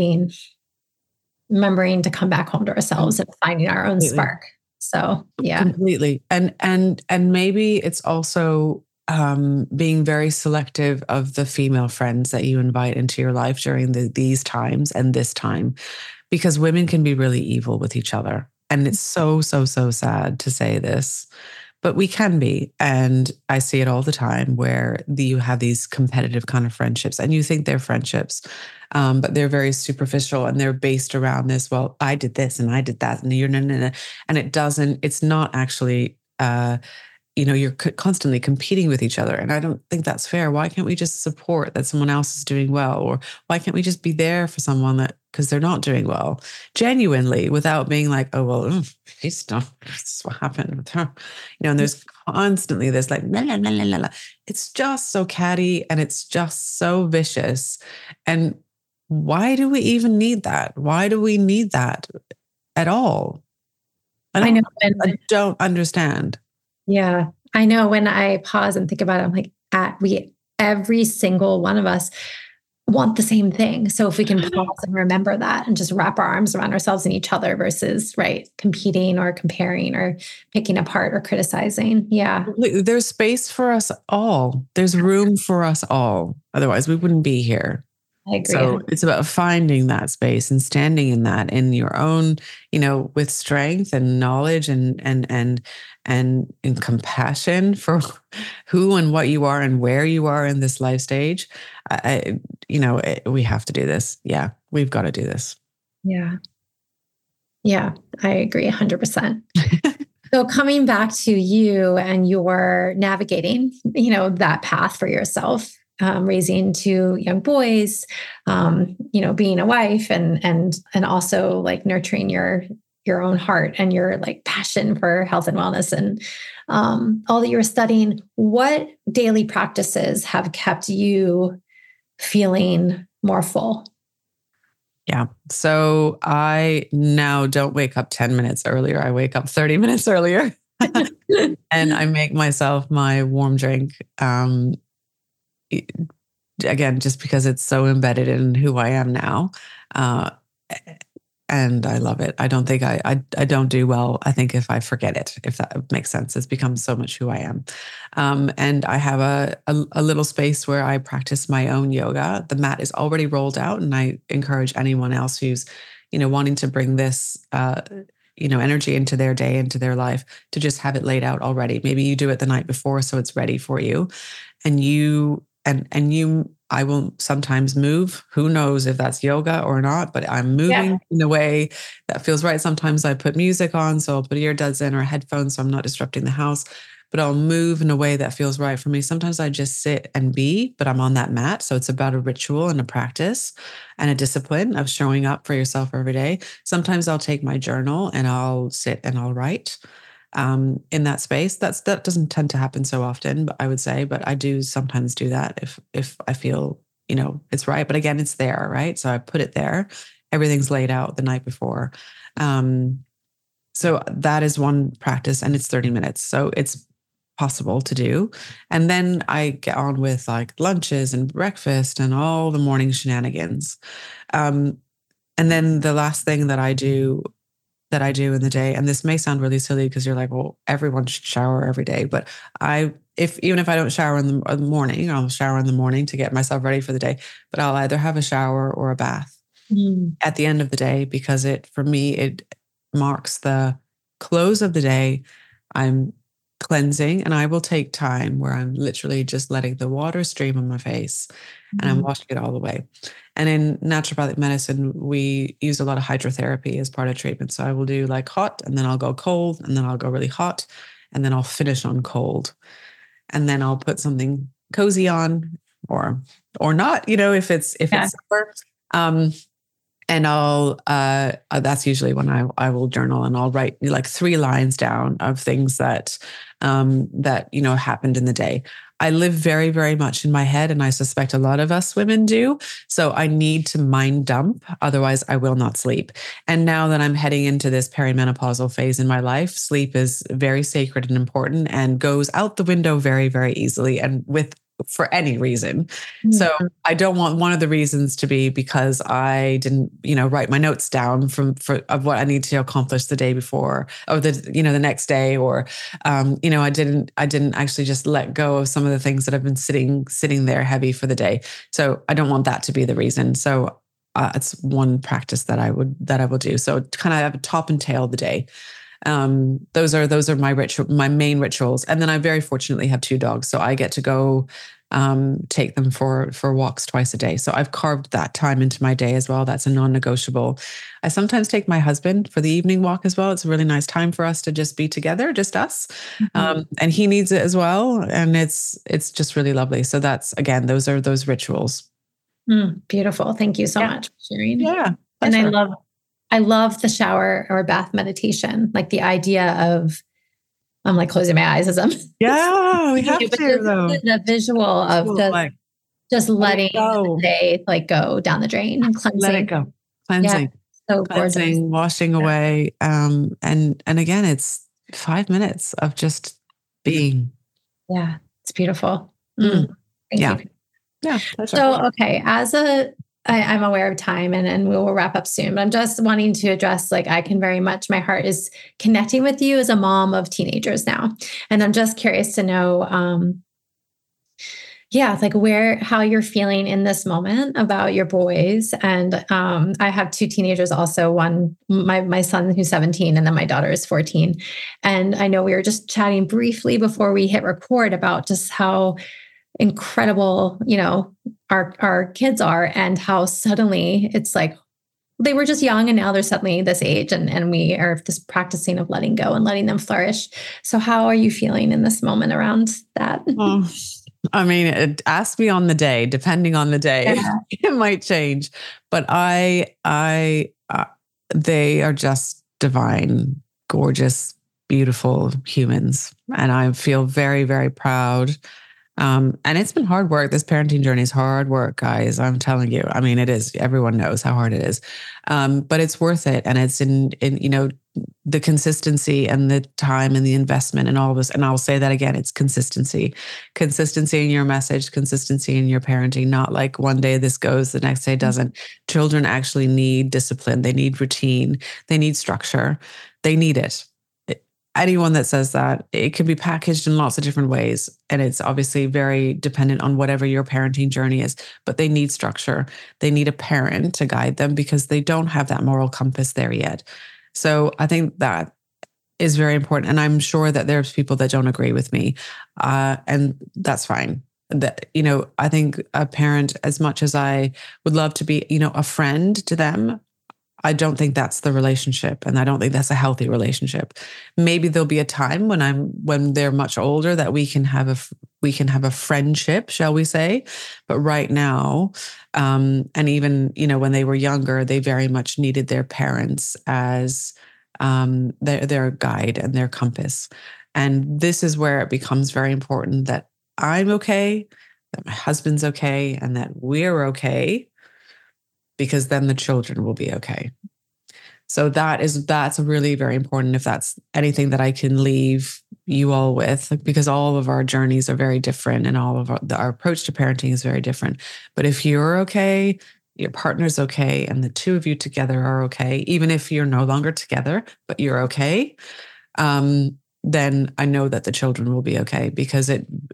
remembering to come back home to ourselves and finding our own spark. So yeah. Completely. And maybe it's also being very selective of the female friends that you invite into your life during these times and this time, because women can be really evil with each other. And it's so, so, so sad to say this, but we can be. And I see it all the time where you have these competitive kind of friendships and you think they're friendships, but they're very superficial and they're based around this. Well, I did this and I did that. And you're no. And it's not actually, you're constantly competing with each other. And I don't think that's fair. Why can't we just support that someone else is doing well? Or why can't we just be there for someone because they're not doing well, genuinely, without being like, oh, well, she's not, this is what happened with her. And there's constantly this like, la, la, la, la, la. It's just so catty and it's just so vicious. And why do we even need that? Why do we need that at all? I don't understand. Yeah. I know when I pause and think about it, I'm like, every single one of us want the same thing. So if we can pause and remember that and just wrap our arms around ourselves and each other versus competing or comparing or picking apart or criticizing. Yeah. There's space for us all. There's room for us all. Otherwise we wouldn't be here. I agree. So it's about finding that space and standing in that in your own, with strength and knowledge and in compassion for who and what you are and where you are in this life stage. We have to do this. Yeah, we've got to do this. Yeah. Yeah, I agree 100%. So coming back to you and your navigating, that path for yourself, raising two young boys, being a wife and also like nurturing your own heart and your like passion for health and wellness and all that you were studying. What daily practices have kept you feeling more full? Yeah. So I now don't wake up 10 minutes earlier. I wake up 30 minutes earlier and I make myself my warm drink. Again, just because it's so embedded in who I am now. And I love it. I don't think I don't do well, I think, if I forget it, if that makes sense. It's become so much who I am. And I have a little space where I practice my own yoga. The mat is already rolled out, and I encourage anyone else who's, wanting to bring this, energy into their day, into their life, to just have it laid out already. Maybe you do it the night before, so it's ready for you. And I will sometimes move. Who knows if that's yoga or not, but I'm moving in a way that feels right. Sometimes I put music on, so I'll put earbuds in or headphones so I'm not disrupting the house, but I'll move in a way that feels right for me. Sometimes I just sit and be, but I'm on that mat. So it's about a ritual and a practice and a discipline of showing up for yourself every day. Sometimes I'll take my journal and I'll sit and I'll write. In that space. That doesn't tend to happen so often, but I would say, but I do sometimes do that if I feel, it's right. But again, it's there, right? So I put it there. Everything's laid out the night before. So that is one practice, and it's 30 minutes. So it's possible to do. And then I get on with like lunches and breakfast and all the morning shenanigans. And then the last thing that I do in the day, and this may sound really silly because you're like, well, everyone should shower every day. But even if I don't shower in the morning, I'll shower in the morning to get myself ready for the day. But I'll either have a shower or a bath at the end of the day, because for me, it marks the close of the day. I'm cleansing, and I will take time where I'm literally just letting the water stream on my face and I'm washing it all away. And in naturopathic medicine, we use a lot of hydrotherapy as part of treatment. So I will do like hot, and then I'll go cold, and then I'll go really hot, and then I'll finish on cold. And then I'll put something cozy on, or not, if it's summer. And I'll that's usually when I will journal, and I'll write like 3 lines down of things that happened in the day. I live very, very much in my head, and I suspect a lot of us women do. So I need to mind dump, otherwise I will not sleep. And now that I'm heading into this perimenopausal phase in my life, sleep is very sacred and important, and goes out the window very, very easily, and for any reason. So I don't want one of the reasons to be because I didn't, write my notes down of what I need to accomplish the day before, or the next day, or, I didn't actually just let go of some of the things that have been sitting there heavy for the day. So I don't want that to be the reason. So it's one practice that I will do. So kind of have a top and tail of the day. Those are my main rituals. And then I very fortunately have 2 dogs, so I get to go take them for walks twice a day. So I've carved that time into my day as well. That's a non-negotiable. I sometimes take my husband for the evening walk as well. It's a really nice time for us to just be together, just us. And he needs it as well. And it's just really lovely. So that's, again, those are those rituals. Beautiful. Thank you so much for sharing. Yeah. And I love the shower or bath meditation, like the idea of, I'm like closing my eyes as I'm. Yeah, we have to. The visual of just letting the day go down the drain and cleansing. Let it go. Cleansing. Yeah, so cleansing, gorgeous. Washing away. And again, it's 5 minutes of just being. Yeah, it's beautiful. Thank you. Yeah. So, okay, I'm aware of time and we will wrap up soon, but I'm just wanting to address, my heart is connecting with you as a mom of teenagers now. And I'm just curious to know, how you're feeling in this moment about your boys. And I have 2 teenagers also, one, my son who's 17, and then my daughter is 14. And I know we were just chatting briefly before we hit record about just how incredible, our kids are, and how suddenly it's like they were just young and now they're suddenly this age, and we are just practicing of letting go and letting them flourish. So how are you feeling in this moment around that? I mean, ask me on the day, depending on the day, it might change, but they are just divine, gorgeous, beautiful humans. And I feel very, very proud. And it's been hard work. This parenting journey is hard work, guys. I'm telling you. I mean, it is. Everyone knows how hard it is. But it's worth it. And it's in the consistency and the time and the investment and all of this. And I'll say that again, it's consistency in your message, consistency in your parenting, not like one day this goes, the next day doesn't. Children actually need discipline. They need routine. They need structure. They need it. Anyone that says that, it can be packaged in lots of different ways. And it's obviously very dependent on whatever your parenting journey is, but they need structure. They need a parent to guide them because they don't have that moral compass there yet. So I think that is very important. And I'm sure that there's people that don't agree with me. And that's fine. That, I think a parent, as much as I would love to be, a friend to them, I don't think that's the relationship. And I don't think that's a healthy relationship. Maybe there'll be a time when they're much older that we can have a friendship, shall we say? But right now, and even, when they were younger, they very much needed their parents as their guide and their compass. And this is where it becomes very important that I'm okay, that my husband's okay, and that we're okay, because then the children will be okay. So that's really very important. If that's anything that I can leave you all with, because all of our journeys are very different and all of our approach to parenting is very different. But if you're okay, your partner's okay, and the 2 of you together are okay, even if you're no longer together, but you're okay, then I know that the children will be okay, because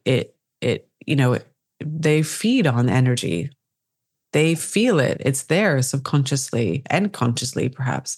they feed on energy. They feel it. It's there subconsciously and consciously, perhaps.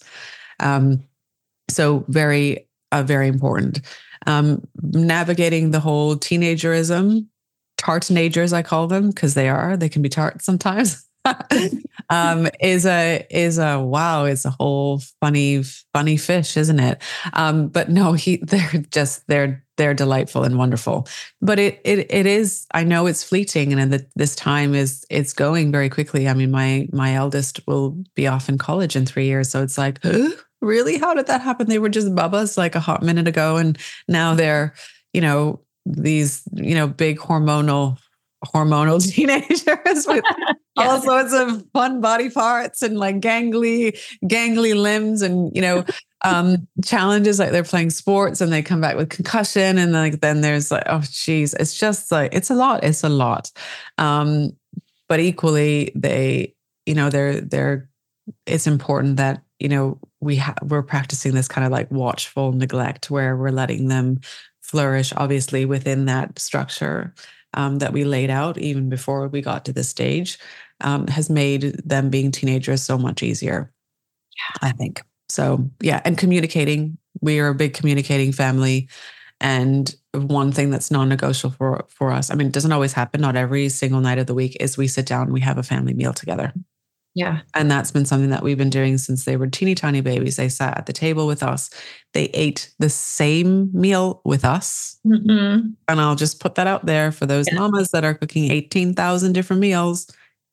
So very, very important. Navigating the whole teenagerism, tartanagers, I call them, because they can be tart sometimes. Is a wow. It's a whole funny fish, isn't it? But no, they're they're delightful and wonderful. But it is, I know it's fleeting, and this time it's going very quickly. I mean, my eldest will be off in college in 3 years. So it's like, really? How did that happen? They were just bubbas like a hot minute ago. And now they're, these, big hormonal teenagers with all sorts of fun body parts and like gangly limbs and, challenges, like they're playing sports and they come back with concussion. And like, then there's like, oh geez, it's just like, it's a lot. But equally it's important that, we're practicing this kind of like watchful neglect where we're letting them flourish, obviously within that structure that we laid out even before we got to this stage, has made them being teenagers so much easier. Yeah. I think. So yeah. And communicating, we are a big communicating family. And one thing that's non-negotiable for us, I mean, it doesn't always happen. Not every single night of the week is we sit down and we have a family meal together. Yeah. And that's been something that we've been doing since they were teeny tiny babies. They sat at the table with us. They ate the same meal with us. Mm-hmm. And I'll just put that out there for those mamas that are cooking 18,000 different meals.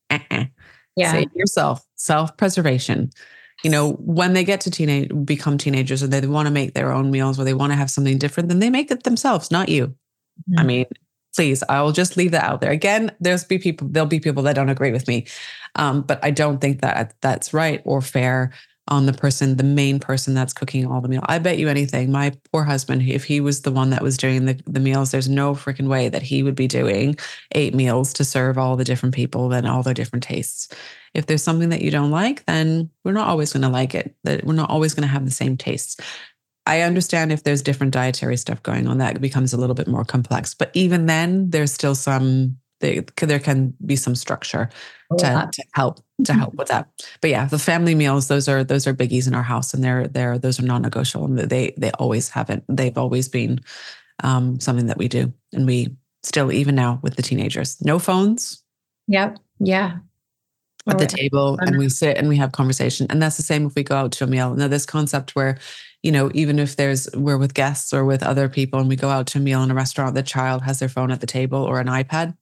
Yeah. Save yourself, self-preservation. When they get to become teenagers and they want to make their own meals or they want to have something different, then they make it themselves, not you. Mm-hmm. I mean, please, I'll just leave that out there. Again, there'll be people that don't agree with me. But I don't think that that's right or fair on the main person that's cooking all the meal. I bet you anything, my poor husband, if he was the one that was doing the meals, there's no freaking way that he would be doing 8 meals to serve all the different people and all their different tastes. If there's something that you don't like, then we're not always going to like it. That we're not always going to have the same tastes. I understand if there's different dietary stuff going on, that becomes a little bit more complex. But even then, there's still there can be some structure to help with that. But yeah, the family meals, those are biggies in our house, and those are non-negotiable. And they always haven't. They've always been something that we do, and we still, even now with the teenagers, no phones. Yep. Yeah. At the table, and we sit and we have conversation. And that's the same if we go out to a meal. Now, this concept where, even if we're with guests or with other people and we go out to a meal in a restaurant, the child has their phone at the table or an iPad.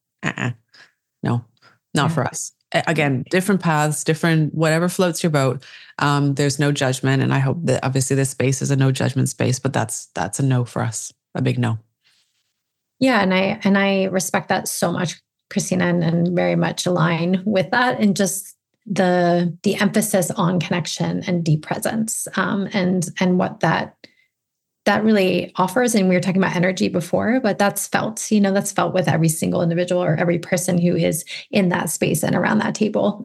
No, not for us. Again, different paths, different, whatever floats your boat. There's no judgment. And I hope that obviously this space is a no judgment space, but that's a no for us, a big no. Yeah. And I respect that so much, Christina, and very much align with that, and just the emphasis on connection and deep presence, and what that really offers. And we were talking about energy before, but that's felt with every single individual or every person who is in that space and around that table.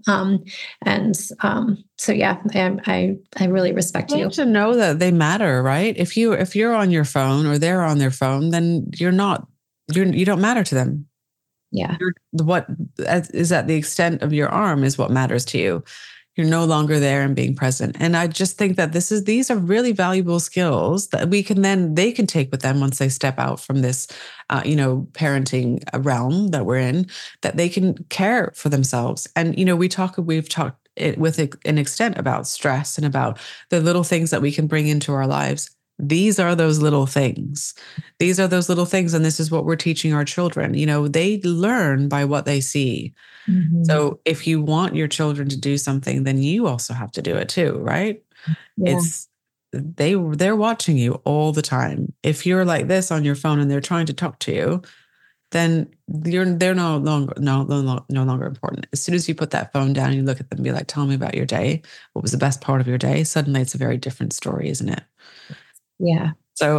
So yeah, I really respect you. To know that they matter, right? If you're on your phone or they're on their phone, then you don't matter to them. Yeah. What is at the extent of your arm is what matters to you. You're no longer there and being present. And I just think that these are really valuable skills that they can take with them once they step out from this, parenting realm that we're in, that they can care for themselves. And, we've talked with an extent about stress and about the little things that we can bring into our lives. These are those little things. And this is what we're teaching our children. They learn by what they see. Mm-hmm. So if you want your children to do something, then you also have to do it too, right? Yeah. They're watching you all the time. If you're like this on your phone and they're trying to talk to you, then they're no longer important. As soon as you put that phone down and you look at them and be like, tell me about your day. What was the best part of your day? Suddenly it's a very different story, isn't it? Yeah. So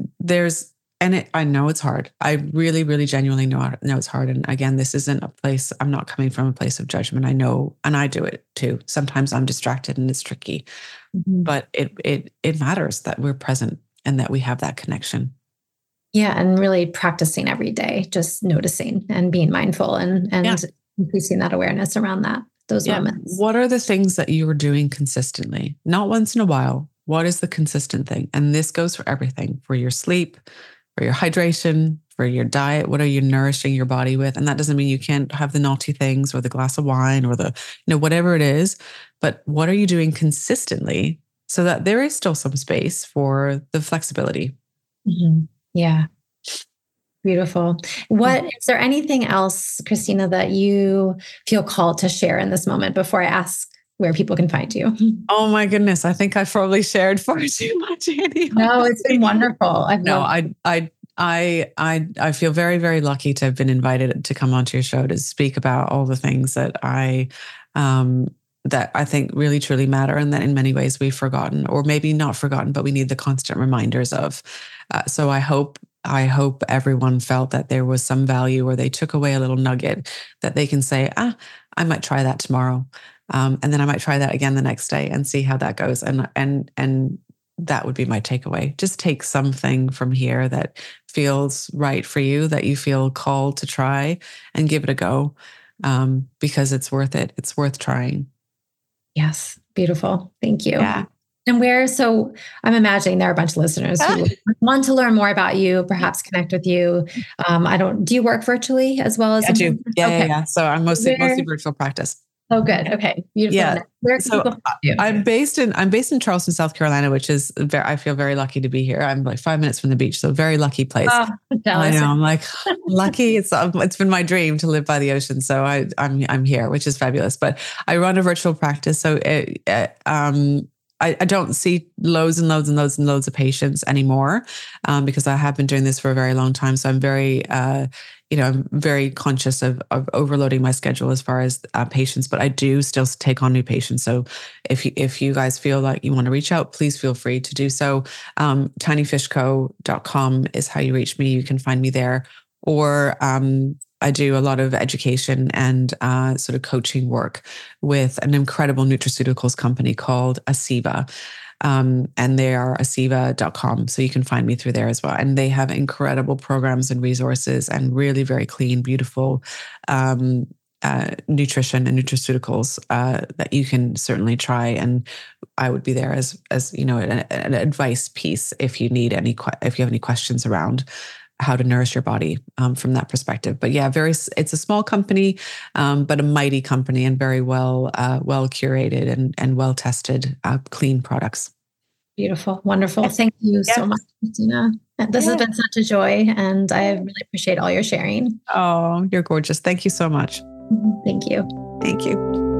I know it's hard. I really, really genuinely know it's hard. And again, this isn't a place, I'm not coming from a place of judgment. I know, and I do it too. Sometimes I'm distracted and it's tricky, but it matters that we're present and that we have that connection. Yeah. And really practicing every day, just noticing and being mindful and increasing that awareness around those moments. What are the things that you are doing consistently? Not once in a while. What is the consistent thing? And this goes for everything, for your sleep, for your hydration, for your diet. What are you nourishing your body with? And that doesn't mean you can't have the naughty things or the glass of wine or the, whatever it is, but what are you doing consistently so that there is still some space for the flexibility? Mm-hmm. Yeah. Beautiful. What is there anything else, Christina, that you feel called to share in this moment before I ask where people can find you? Oh my goodness. I think I've probably shared far too much, Annie. No, it's been wonderful. I feel very, very lucky to have been invited to come onto your show to speak about all the things that that I think really truly matter, and that in many ways we've forgotten, or maybe not forgotten, but we need the constant reminders of. So I hope everyone felt that there was some value, or they took away a little nugget that they can say, I might try that tomorrow. And then I might try that again the next day and see how that goes. And that would be my takeaway. Just take something from here that feels right for you, that you feel called to try, and give it a go, because it's worth it. It's worth trying. Yes. Beautiful. Thank you. Yeah. And so I'm imagining there are a bunch of listeners who want to learn more about you, perhaps connect with you. Do you work virtually as well as? I do. Yeah. So I'm mostly virtual practice. Oh, good. Okay. Beautiful. Yeah. I'm based in Charleston, South Carolina, which is I feel very lucky to be here. I'm like 5 minutes from the beach, so very lucky place. Oh, I know. I'm like lucky. It's been my dream to live by the ocean, so I'm here, which is fabulous. But I run a virtual practice, so I don't see loads and loads and loads and loads of patients anymore, because I have been doing this for a very long time. So I'm very, I'm very conscious of overloading my schedule as far as patients, but I do still take on new patients. So if you guys feel like you want to reach out, please feel free to do so. tinyfishco.com is how you reach me. You can find me there. Or I do a lot of education and sort of coaching work with an incredible nutraceuticals company called Aceva. And they are aceva.com. So you can find me through there as well. And they have incredible programs and resources and really very clean, beautiful nutrition and nutraceuticals that you can certainly try. And I would be there as an advice piece if you need if you have any questions around how to nourish your body from that perspective. But yeah, it's a small company, but a mighty company, and very well curated and well tested, clean products. Beautiful. Wonderful. Thank you so much, Christina. This has been such a joy, and I really appreciate all your sharing. Oh, you're gorgeous. Thank you so much. Thank you. Thank you.